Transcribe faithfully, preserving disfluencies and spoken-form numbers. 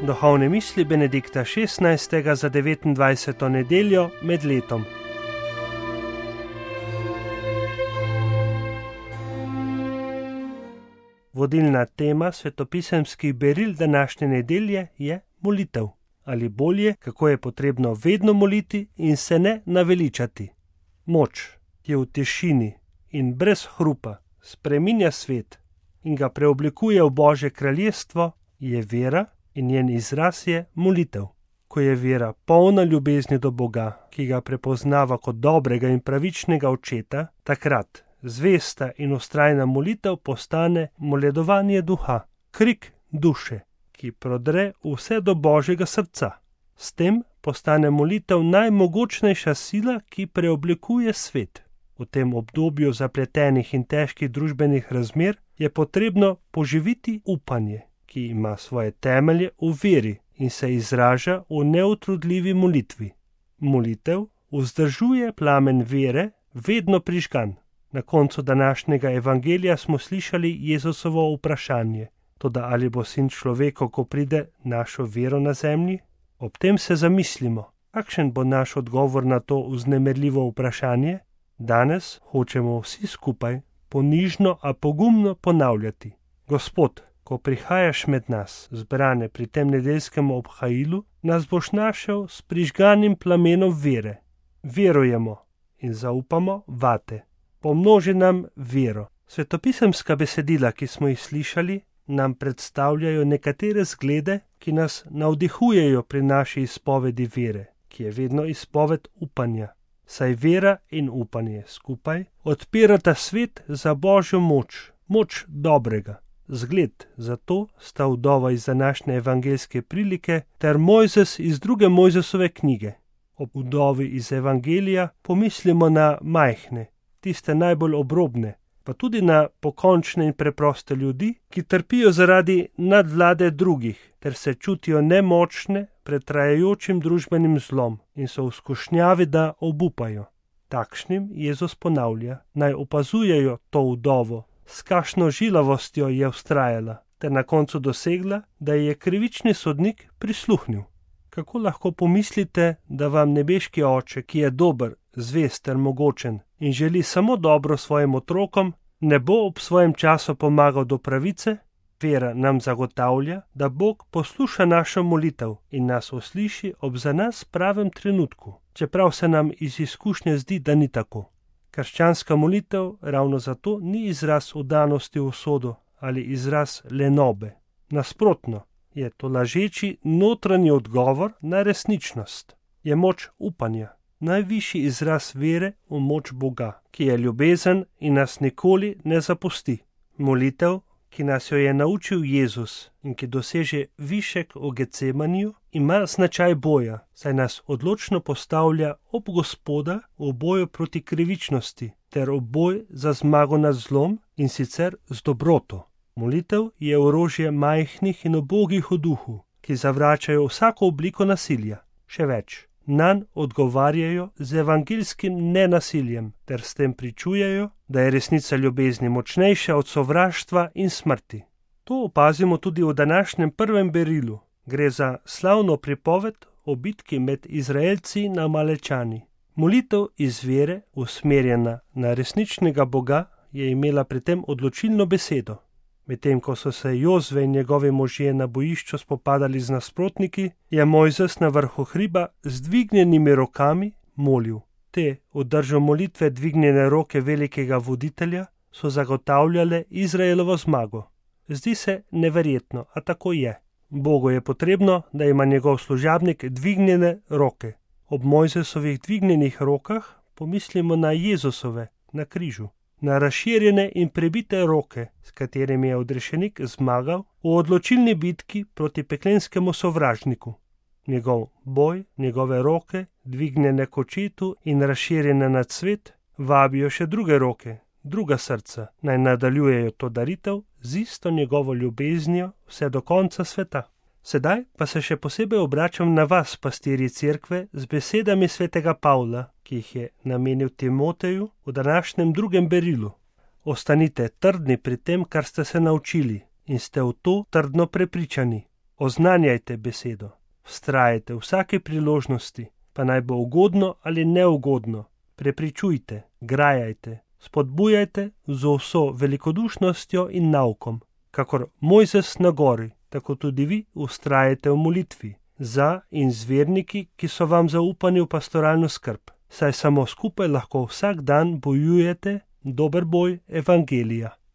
Duhovne misli Benedikta šestnajstega za devetindvajseto nedeljo med letom. Vodilna tema svetopisemskih beril današnje nedelje je molitev. Ali bolje, kako je potrebno vedno moliti in se ne naveličati. Moč, ki je v tišini in brez hrupa spreminja svet in ga preoblikuje v Božje kraljestvo, je vera in njen izraz je molitev. Ko je vera polna ljubezni do Boga, ki ga prepoznava kot dobrega in pravičnega očeta, takrat zvesta in vztrajna molitev postane moledovanje duha, krik duše, ki prodre vse do Božjega srca. S tem postane molitev najmogočnejša sila, ki preoblikuje svet. V tem obdobju zapletenih in težkih družbenih razmer je potrebno poživiti upanje, ki ima svoje temelje v veri in se izraža v neutrudljivi molitvi. Molitev vzdržuje plamen vere vedno prižgan. Na koncu današnjega evangelija smo slišali Jezusovo vprašanje: toda ali bo sin človekov, ko pride, našel vero na zemlji? Ob tem se zamislimo, kakšen bo naš odgovor na to vznemirljivo vprašanje? Danes hočemo vsi skupaj ponižno, a pogumno ponavljati: Gospod, ko prihajaš med nas, zbrane pri tem nedeljskem obhajilu, nas boš našel s prižganim plamenom vere. Verujemo in zaupamo vate. Pomnoži nam vero. Svetopisemska besedila, ki smo jih slišali, nam predstavljajo nekatere zglede, ki nas navdihujejo pri naši izpovedi vere, ki je vedno izpoved upanja. Saj vera in upanje skupaj odpirata svet za Božjo moč, moč dobrega. Zgled za to sta vdova iz današnje evangeljske prilike ter Mojzes iz druge Mojzesove knjige. Ob vdovi iz evangelija pomislimo na majhne, tiste najbolj obrobne, pa tudi na pokončne in preproste ljudi, ki trpijo zaradi nadvlade drugih, ter se čutijo nemočne pred trajajočim družbenim zlom in so v skušnjavi, da obupajo. Takšnim Jezus ponavlja, naj opazujejo to vdovo, s kakšno žilavostjo je vztrajala, ter na koncu dosegla, da je krivični sodnik prisluhnil. Kako lahko pomislite, da vam nebeški Oče, ki je dober, zvest ter mogočen in želi samo dobro svojim otrokom, ne bo ob svojem času pomagal do pravice? Vera nam zagotavlja, da Bog posluša našo molitev in nas usliši ob za nas pravem trenutku, čeprav se nam iz izkušnje zdi, da ni tako. Krščanska molitev ravno zato ni izraz vdanosti v usodo ali izraz lenobe. Nasprotno, je to lažeči notranji odgovor na resničnost. Je moč upanja, najvišji izraz vere v moč Boga, ki je ljubezen in nas nikoli ne zapusti. Molitev, ki nas jo je naučil Jezus in ki doseže višek v Getsemaniju, ima značaj boja, saj nas odločno postavlja ob Gospoda v boju proti krivičnosti ter v boj za zmago nad zlom in sicer z dobroto. Molitev je orožje majhnih in ubogih v duhu, ki zavračajo vsako obliko nasilja. Še več, nanj odgovarjajo z evangeljskim nenasiljem ter s tem pričujejo, da je resnica ljubezni močnejša od sovraštva in smrti. To opazimo tudi v današnjem prvem berilu. Gre za slavno pripoved o bitki med Izraelci in Amalečani. Molitev iz vere, usmerjena na resničnega Boga, je imela pri tem odločilno besedo. Medtem ko so se Jozve in njegovi možje na bojišču spopadali z nasprotniki, je Mojzes na vrhu hriba z dvignjenimi rokami molil. Te, v držo molitve dvignjene roke velikega voditelja, so zagotavljale Izraelovo zmago. Zdi se neverjetno, a tako je. Bogu je potrebno, da ima njegov služabnik dvignjene roke. Ob Mojzesovih dvignjenih rokah pomislimo na Jezusove, na križu. Na razširjene in prebite roke, s katerimi je odrešenik zmagal v odločilni bitki proti peklenskemu sovražniku. Njegov boj, njegove roke, dvignjene k očetu in razširjene nad svet, vabijo še druge roke, druga srca, naj nadaljujejo to daritev z isto njegovo ljubeznijo vse do konca sveta. Sedaj pa se še posebej obračam na vas, pastirji cerkve, z besedami svetega Pavla, ki jih je namenil Timoteju v današnjem drugem berilu. Ostanite trdni pri tem, kar ste se naučili, in ste v to trdno prepričani. Oznanjajte besedo, vztrajajte v vsaki priložnosti, pa naj bo ugodno ali neugodno, prepričujte, grajajte, spodbujajte z vso velikodušnostjo in naukom, kakor Mojzes na gori, tako tudi vi vztrajajte v molitvi, za in z verniki, ki so vam zaupani v pastoralno skrb, saj samo skupaj lahko vsak dan bojujete dober boj evangelija.